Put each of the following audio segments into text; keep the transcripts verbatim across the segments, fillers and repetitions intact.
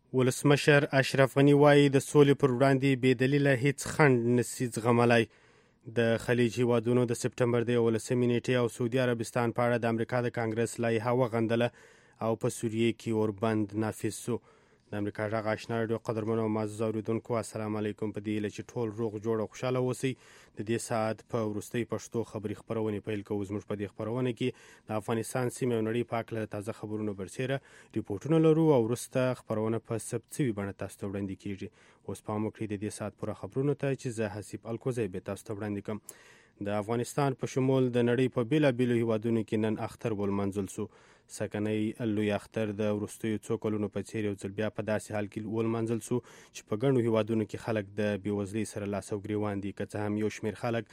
ولسمشر اشرف غني وایي د سولې پر وړاندې بې دلیله هیڅ خنډ نشي زغملی. د خلیج هیوادونو د سپټمبر د یولسمې نیټې او سعودي عربستان په اړه د امریکا د کانګرس لایحه وغندله او په سوریې کې اوربند نافذ سو. د امریکا غږ آشنا راډیو قدرمنو او معزز اوریدونکو، السلام علیکم. په دې هیله چې ټول روغ جوړ او خوشحاله اوسئ. د دې ساعت په وروستۍ پښتو خبري خپرونې پیل کوو. زموږ په دې خپرونه کې د افغانستان سیمې او نړۍ په هکله تازه خبرونو برسېره ریپورټونه لرو او وروسته خپرونه په ثبت شوې بڼه تاسو ته وړاندې کیږي. اوس پام وکړئ د دې ساعت پوره خبرونو ته چې زه حسیب الکوزی به تاسو ته وړاندې کوم. د افغانستان په شمول د نړۍ په بیلابیلو هیوادونو کې نن اختر ولمانځل سو. سکنی لوی اختر د وروستیو څو کلونو په څیر یو ځل بیا په داسې حال کې ولمانځل سو چې په ګڼو هیوادونو کې خلک د بېوزلۍ سره لاس او ګریوان دي. که څه هم یو شمېر خلک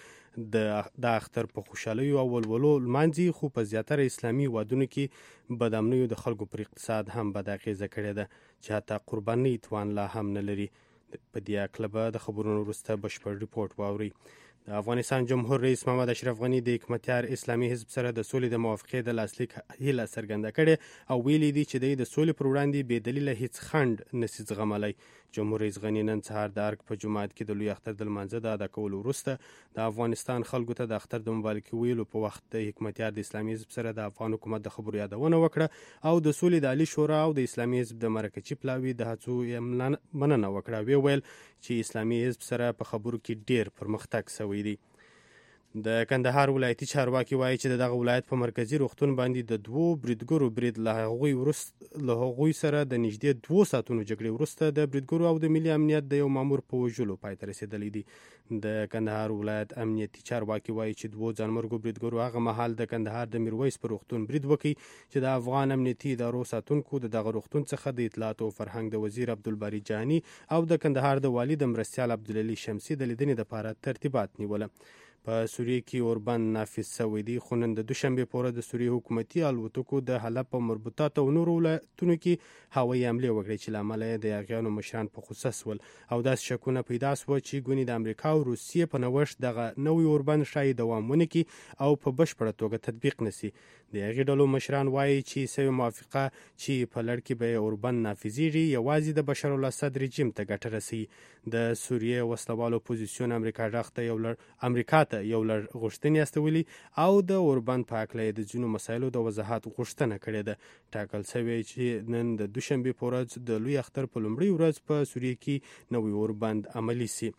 د اختر په خوشحالیو او ولولو لمانځي، خو په زیاتره اسلامي هیوادونو کې بد امنیو د خلکو پر اقتصاد هم بد اغېزه کړې ده چې حتی قربانۍ توان لا هم نه لري. په دې هکله به د خبرونو وروسته بشپړ ریپورټ واورئ. د افغانستان جمهور رئیس محمد اشرف غني د حکمتیار اسلامي حزب سره د سولې د موافقې د لاسلیک هیله څرګنده کړې او ویلي دي چې د سولې پر وړاندې بې دلیله هیڅ خنډ نشي زغملی. جمهور رئیس غني نن سهار د ارګ په جومات کې د لوی اختر د لمانځه د ادا کولو وروسته د افغانستان خلکو ته د اختر د مبارکي ویلو په وخت د حکمتیار د اسلامي حزب سره د افغان حکومت د خبرو یادونه وکړه او د سولې د عالي شورا او د اسلامي حزب د مرکچي پلاوي د هڅو مننه وکړه. وی ویل چې اسلامي حزب سره په خبرو کې ډیر پرمختګ شوی دی. د کندهار ولایتي چارواکي وایي چې دغه ولایت په مرکزي روغتون باندې د دوو بریدګرو برید له هغوی وروسته له هغوی سره د نږدې دوو ساعتونو جګړې وروسته د بریدګرو او د ملي امنیت د یو مامور په وژلو پای ته رسېدلی دی. د کندهار ولایت امنیتي چارواکي وایي چې دوو ځانمرګو بریدګرو هغه مهال د کندهار د میرویس په روغتون برید وکړ چې د افغان امنیتي ادارو ساتونکو د دغه روغتون څخه د اطلاعات او فرهنګ د وزیر عبدالباري جهاني او د کندهار د والي د مرستیال عبدالعلي شمسي د لیدنې لپاره ترتیبات نیوله. په سوریې کې اوربند نافذ شوی دی، خو نن د دوشنبې په ورځ د سوریې حکومتي الوتکو د حلب او مربوطاتو او نورو ولایتونو کې هوایي حملې وکړې چې له امله یې د هغیانو مشران په غوسه شول او داسې شکونه پیدا شوه چې ګونې د امریکا او روسیې په نوښت دغه نوی اوربند ښایي دوام ونه کړي او په بشپړه توګه تطبیق نشي. د هغې ډلو مشران وایي چې سوې موافقه چې په لړ کې به یې اوربند نافذېږي یوازې د بشر الاسد رژیم ته ګټه رسوي. د سوریې وسلوالو اپوزیسیون امریکا غږ ته یو لړ امریکا ته یو لړ غوښتنې استولي او د اوربند په هکله د ځینو مسایلو د وضاحت غوښتنه کړې ده. ټاکل شوی چې نن د دوشنبې په ورځ د لوی اختر په لومړۍ ورځ په سوریې کې نوی اوربند عملي سي.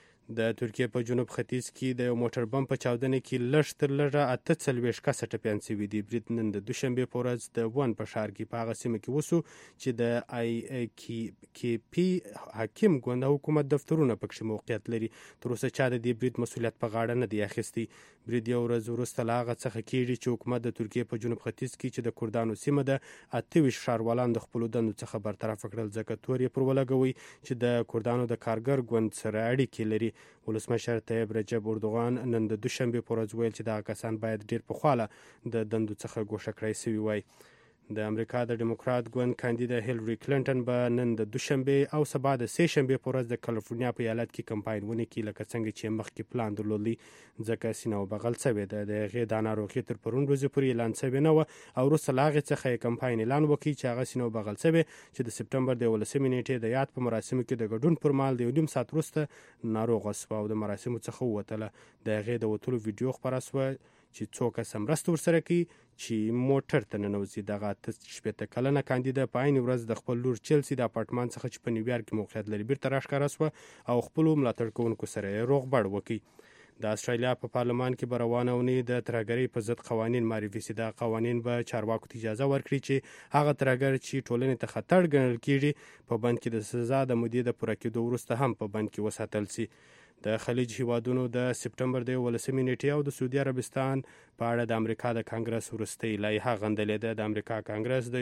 د ترکیې په جنوب ختیځ کې د یو موټر بم په چاودنه کې لږ تر لږه اته څلوېښت کسه ټپیان شوي دي. برید نن د دوشنبې په ورځ د ون په ښار کې په هغه سیمه کې وسو چې د آی کی پی حاکم ګوند حکومت دفترونه پکښې موقعیت لري. تر اوسه چا د دې برید مسؤلیت په غاړه نه دی اخیستی. برید یو ورځ وروسته له هغه څخه کېږي چې حکومت د ترکیې په جنوب ختیځ کې چې د کردانو سیمه ده اته ویشت ښاروالان د خپلو دندو څخه برطرف کړل ځکه تور یې پر ولګوي چې د کردانو د کارګر ګوند سره اړیکې لري. ولسمشر طیب رجب اردوغان نن د دوشنبې په ورځ ویل چې دغه کسان باید ډیر پخواله د دندو څخه ګوښه کړی شوي وای. د امریکا د ډیموکرات ګوند کاندیده هیلري کلینټن به نن د دوشنبې او سبا د سې شنبې په ورځ د کالیفورنیا په ایالت کې کمپاین ونه کړي لکه څنګه چې مخکې پلان درلودلی ځکه سینه وبغل شوې ده. د هغې دا ناروغي تر پرون ورځې پورې اعلان شوې نه وه او وروسته له هغې څخه یې کمپاین اعلان وکړي چې هغه سینه وبغل شوې چې د سپټمبر د یولسمې نیټې د یاد په مراسمو کې د ګډون پر مهال د یو نیم ساعت وروسته ناروغه شوه او د مراسمو څخه ووتله. د هغې د وتلو ویډیو خپره شوه چې څو کسه مرسته ورسره کوي چې موټر ته ننوځي. دغه اته شپېته کلنه کاندیده په عین ورځ د خپل لور چلسي د اپارتمان څخه چې په نیویارک کې موقعیت لري بیرته راښکاره شوه او خپلو ملاتړ کوونکو سره یې روغبړ وکړي. د استرالیا په پارلمان کې به روانه اونۍ د ترهګرۍ په ضد قوانین معرفي سي. دا قوانین به چارواکو ته اجازه ورکړي چې هغه ترهګر چې ټولنې ته خطر ګڼل کېږي په بند کې د سزا د مودې د پوره کېدو وروسته هم په بند کې وساتل سي. د خلیج هیوادونو د سپټمبر د یولسمې نیټې او د سعودي عربستان په اړه د امریکا د کانګرس وروستۍ لایحه غندلې ده. د امریکا کانګرس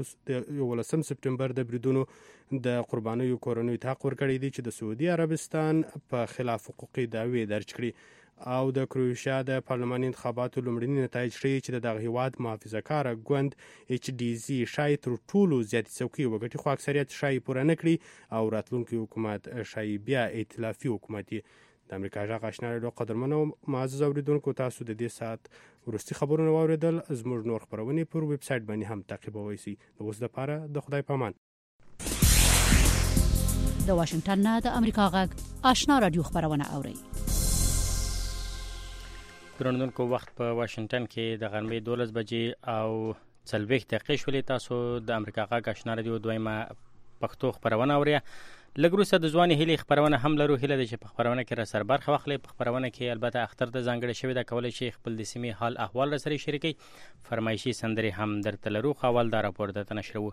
د یولسم سپټمبر د بریدونو د قربانیو کورنیو ته حق ورکړی دی چې د سعودي عربستان په خلاف حقوقي دعوې درج کړي او د کروشیا د پارلماني انتخاباتو لومړني نتایج ښیي چې د دغه هیواد محافظه کاره ګوند ایچ ډي زي ښایي تر ټولو زیاتې څوکۍ وګټي خو اکثریت ښایي پوره نه کړي او راتلونکی حکومت ښایي بیا ائتلافي حکومت وي. د امریکا غږ آشنا راډیو قدرمنو معزز اوریدونکو، تاسو د دې ساعت وروستي خبرونه واورېدل. زموږ نور خپرونې پر ویب سایټ باندې هم تعقیبولی شئ. د اوس لپاره د خدای په امان. د واشنگټن نه د امریکا غږ آشنا رادیو خبرونه اوري. درنوونکو وخت په واشنگټن کې د غرمې دولس بجې او څلوېښت دقیقې شولې. تاسو د امریکا غږ آشنا رادیو دویمه پښتو خبرونه اورئ. لږ وروسته د ځوانې هیلې خبرونه هم لرو. هیله ده چې په خبرونه کې را سره برخه واخلئ. په خبرونه کې البته اختر ته ځانګړې شوې ده، کولی شئ خپل د سیمې حال احوال را سره شریکئ. فرمایشي سندرې هم درته لرو. خو اول دا راپور درته نشروو.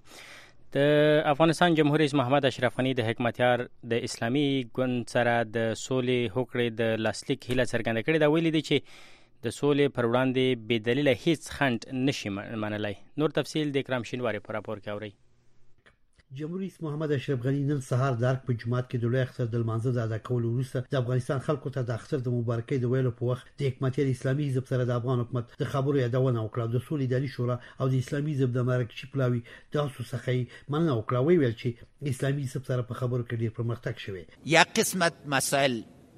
د افغانستان جمهور رئیس محمد اشرف غني د حکمتیار د اسلامي ګوند سره د سولې هوکړې د لاسلیک هیله څرګنده کړې ده. ویلي دي چې د سولې پر وړاندې بې دلیله هیڅ خنډ نشي منلی. نور تفصیل د اکرام شینواری په راپور کې اورئ. جمهور رئیس محمد اشرف غني نن سهار د ارګ په جماعت کې د لوی اختر د لمانځه د ادا کولو وروسته د افغانستان خلکو ته د اختر د مبارکۍ د ویلو په وخت د حکمتیار اسلامي حزب سره د افغان حکومت د خبرو یادونه وکړه. د سولې اداري شورا او د اسلامي حزب د مراکشي پلاوي د اسو څخه مننه وکړه. ویل چې اسلامي حزب سره په خبرو کې ډیر پرمختګ شوی. یا قسمت مسائل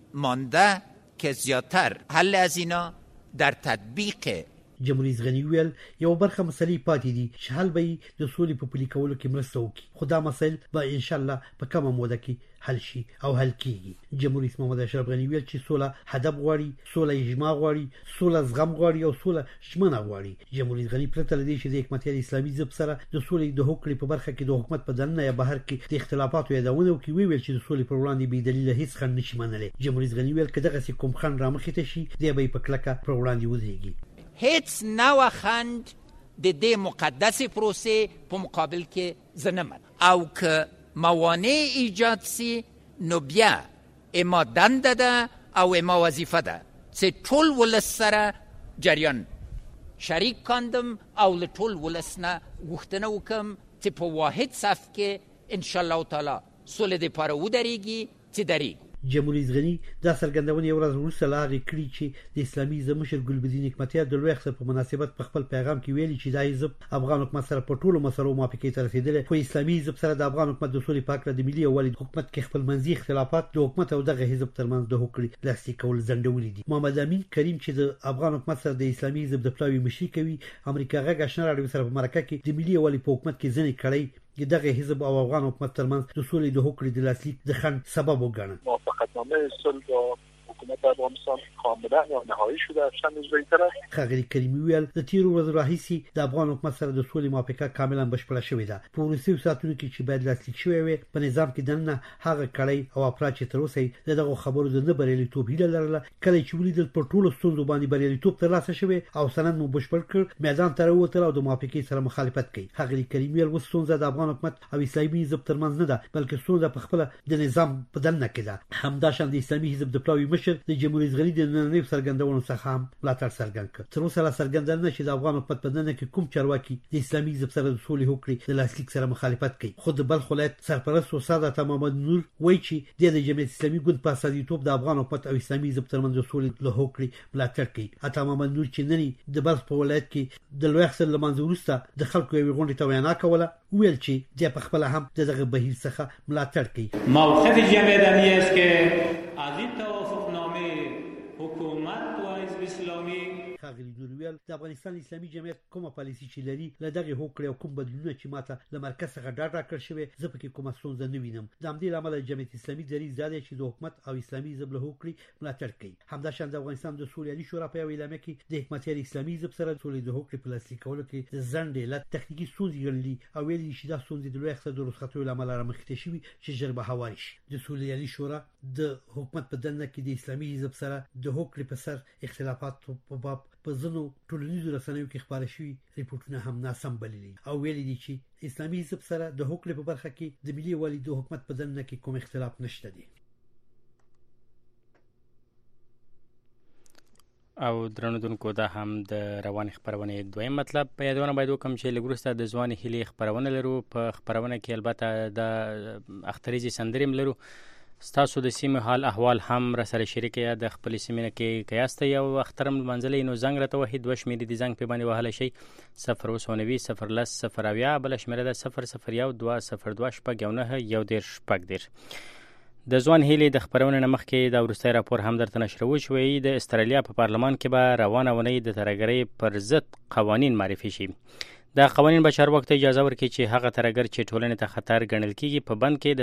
مانده که زیاتر حل از اینا در تطبیق. جمهور رئیس غني ویل یو برخه مسلې پاتې دي چې حل به د سولې په پلي کولو کې مرسته وکړي، خو دا مسایل به ان شاء الله په کومه موده کې حل شي او حل کیږي. جمهور رئیس محمد اشرف غني ویل چې سوله هدف غواړي، سوله اجماع غواړي، سوله زغم غواړي او سوله شمنه غواړي. جمهور رئیس غني پرته لدی چې د حکمتیار اسلامي حزب سره د سولې د هوکړې په برخه کې د حکومت په دننه یا بهر کې د اختلافاتو یادونه وکړي. ویل چې د سولې پر وړاندې بې دلیله هیڅ خنډ نشي منلی. جمهور رئیس غني ویل کله چې کوم خنډ رامخې ته شي دی به په کلکه پر وړاندې ودرېږي. هیڅ نوع خند د دې مقدس پروسه په مقابل کې زنمن او که موانع ایجاد سی نو بیا اما دنده ده او اما وظیفه ده چې ټول ولس سره جریان شریک کاندم او له ټول ولس نه غوښتنه وکم چې په واحد صف کې ان شاء الله تعالی سولې د پاره ودرېږي چې درېږي. جمهور رئیس غني دا څرګندونه یو ورځ وروسته لاغې کړې چې د اسلامي حزب مشر ګلبدین حکمتیار د لوی اختر په مناسبت په خپل پیغام کې ویلي چې دا حزب افغان حکومت سره په ټولو مسلو موافقې ته رسیدلی، خو اسلامي حزب سره د افغان حکومت د سولې په هکله د ملي یووالي حکومت کې خپلمنځي اختلافات د حکومت او دغه حزب ترمنځ د هوکړې لاسلیک کول ځنډولي دي. محمد امین کریم چې د افغان حکومت سره د اسلامي حزب د پلاوي مشري کوي، امریکا غږ آشنا راډیو سره په مرکه کې د ملي یووالي په حکومت کې ځنې کړی دغه حزب او افغان حکومت ترمنځ د سولې د هوکړې د لاسلیک د خنډ سبب وګڼل. موافقتنامه صلح با حکومت افغانستان کاملا یا نهایی شده چند روز دیگر. خاغلی کریمی ویل د تیر ورځ راهیسي د افغان حکومت سره د سولې موافقه کاملا بشپړه شوې ده. په ورسېو ساعتونو کې چې باید لاسلیک شوی وي په نظام کې دننه هغه کړی او افراد چې تر اوسه دغه خبرو د نه بریالیتوب هیله لرله، کله چې ولیدل په ټولو ستونزو باندې بریالیتوب ترلاسه شوی او سند مو بشپړ کړ، میدان ته راووتل او د موافقې سره مخالفت کوي. خاغلی کریمی ویل اوس ستونزه د افغان حکومت او اسلامي حزب ترمنځ نه ده، بلکې ستونزه په خپل د نظام په دننه کې ده. همداشان د اسلامي حزب د پلاوي مشر د جمهور رئیس غني د نننۍ څرګندونو څخه هم ملاتړ څرګند کړ. تر اوسه لا څرګنده نه چې د افغان حکومت په دننه کې کوم چارواکي د اسلامي حزب سره د سولې هوکړې د لاسلیک سره مخالفت کوي. خو د بلخ ولایت سرپرست استاد عطا محمد نور وایي چې د جمعیت اسلامي ګوند په استازیتوب د افغان حکومت او اسلامي حزب ترمنځ د سولې له هوکړې ملاتړ کوي. عطا محمد نور چې نن د بلخ په ولایت کې د لوی اختر لمانځه وروسته د خلکو یوې غونډې ته وینا کوله، ویل چې د په خپل هم دغه بهیر څخه ملاتړ کوي. موقف جمعیت اسلامی است که از این توافقنامه حکومت و حزب اسلامی خاغلی نورویل د افغانستان اسلامي جمعیت کومه پالیسي چې لري له دغه هوکړې او کوم بدلونونه چې ماته له مرکز څخه ډاډ راکړل شوی زه پکې کومه ستونزه نه وینم. د همدې له امله جمعیت اسلامي دریځ دا دی چې د حکومت او اسلامي حزب له هوکړې ملاتړ کوي. همداشان د افغانستان د سولې عالي شورا په یوه اعلامیه کې د حکمتیار اسلامي حزب سره د سولې د هوکړې په لاسلیک کولو کې ځنډ علت تخنیکي ستونزې ګڼلي او ویلي چې دا ستونزې د لوی اختر د رخصتیو له امله رامخکې شوي چې ژر به هوارې شي. د سولې عالي شورا د حکومت په دننه کې د اسلامي حزب سره د هوکړې په سر اختلافاتو په باب په ځینو ټولنیزو رسنیو کې خپاره شوي ریپورټونه هم ناسم بللي او ویلي دي چې اسلامي حزب سره د هوکړې په برخه کې د ملي یووالي د حکومت په دننه کې کوم اختلاف نشته دی. او درنودونکو دا هم د روانې خبرونې دویم مطلب په یادونه باید وکم چې لږ وروسته د ځوانې هیلې خبرونه لرو. په خبرونه کې البته د اختریزي سندرې هم لرو. ستاسو د سیمې حال احوال هم را سره شریک یا د خپل سیمې کې کیاسته یو اخترم منځلې نو زنګ راته وهي دوه شمیرې د زنګ په باندې وهلی شي صفر اووه نوي صفر لس صفر اویا بله شمیره ده صفر صفر یو دوه صفر دوه شپږ یو نهه یو دېرش شپږ دېرش. د ځوان هیلې د خبرونې نه مخکې دا وروستی راپور هم درته نشروو چې وایي د استرالیا په پارلمان کې به روانه اونۍ د ترهګرۍ پر ضد قوانین معرفي شي. دا قوانین به چارواکو ته اجازه ورکړي چې هغه ترهګر چې ټولنې ته خطر ګڼل کېږي په بند کې